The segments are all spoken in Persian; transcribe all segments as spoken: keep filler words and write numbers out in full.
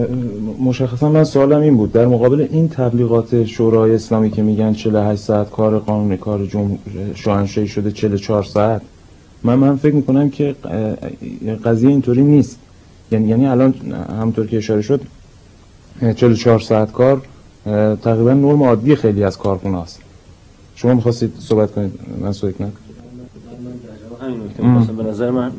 مشخصا من سوالم این بود، در مقابل این تبلیغات شورای اسلامی که میگن چهل و هشت ساعت کار قانونی کار جمهور شاهنشاهی شده چهل و چهار ساعت، من من فکر میکنم که قضیه اینطوری نیست. یعنی یعنی الان همونطور که اشاره شد چهل و چهار ساعت کار تقریبا نرم عادی خیلی از کارخونه‌هاست. شما می‌خواستید صحبت کنید، من صحبت نکنم. همین نکته می‌خواستم. به نظر من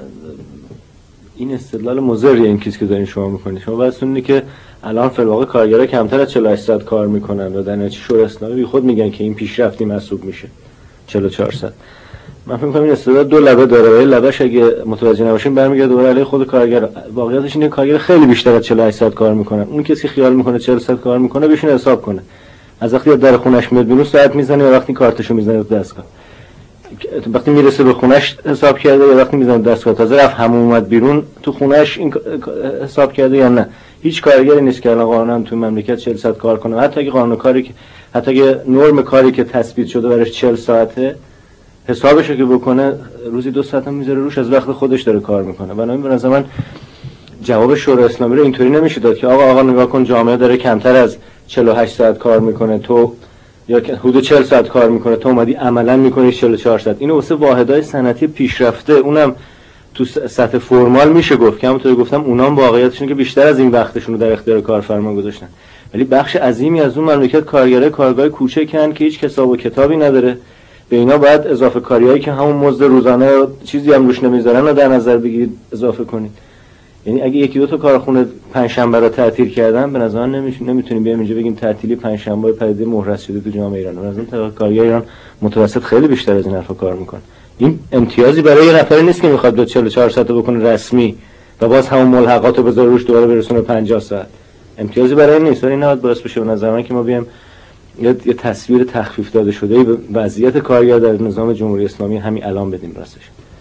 این استدلال مضری این چیزی که دارین شما می‌کنید. شما بحثتون اینه که الان فی الواقع کارگرها کمتر از چهل و هشت ساعت کار می‌کنن و در نتیجه شورای اسلامی بی خود میگن که این پیشرفتی محسوب میشه چهل و چهار ساعت. من فکر می‌کنم این استدلال دو لبه داره و این لبهش اگه متوجه نباشیم برمیگرده دوباره علیه خود کارگر. واقعیتش اینه کارگر خیلی بیشتر از چهل و هشت ساعت کار می‌کنن. اون کسی که خیال می‌کنه چهل ساعت کار می‌کنه بشین حساب کنه. از وقتی در خونش میاد بیرون ساعت میزنه یا وقتی کارتشو میزنه تو دستگاه، وقتی میرسه به خونش حساب کرده یا وقتی میزنه دستگاه، تازه رفت همون اومد بیرون تو خونش این حساب کرده یا نه. هیچ کارگری نیست که الان قانونا تو مملکت چهل ساعت کار کنه. حتی اگه قانون کاری که حتی اگه نرم کاری که تثبیت شده براش چهل ساعته، حسابشو که بکنه روزی دو ساعت هم میذاره روش، از وقت خودش داره کار میکنه. بنابراین به نظر من جواب شورای اسلامی رو اینطوری نمیشه داد که آقا آقا نگاه کن جامعه داره کمتر از چهل و هشت ساعت کار میکنه، تو یا که حدود چهل ساعت کار میکنه، تو اومدی عملا میکنی چهل و چهار ساعت. اینو واسه واحدهای صنعتی پیشرفته، اونم تو سطح فرمال میشه گفت که همونطور گفتم اونام واقعیتشونه که بیشتر از این وقتشون رو در اختیار کارفرما گذاشتن، ولی بخش عظیمی از اون مملکت کارگرای کارگاه کوچکن که هیچ حساب و کتابی نداره. به اینا باید اضافه کاریایی که همون مزد روزانه چیزی هم روش نمیذارن رو در نظر بگیرید اضافه کنید. یعنی اگه یکی دو تا کارخونه پنجشنبه رو تعطیل کردن، به نظر من نمیتونیم بیایم اینجا بگیم تعطیلی پنجشنبه پدیده محرز شده تو جامعه ایران. به نظر کارگر ایران متوسط خیلی بیشتر از این حرفا کار میکنه. این امتیازی برای یه نفر نیست که میخواد به چهل و چهار ساعت بکنه رسمی و باز همون ملحقات رو بذاره روش دوباره برسونه پنجاه ساعت. امتیازی برای این نیست، ولی نه باعث بشه به نظر من که ما بیایم یه تصویر تخفیف داده شده به وضعیت کارگر در نظام جمهوری اسلامی همین الان بدیم راستش.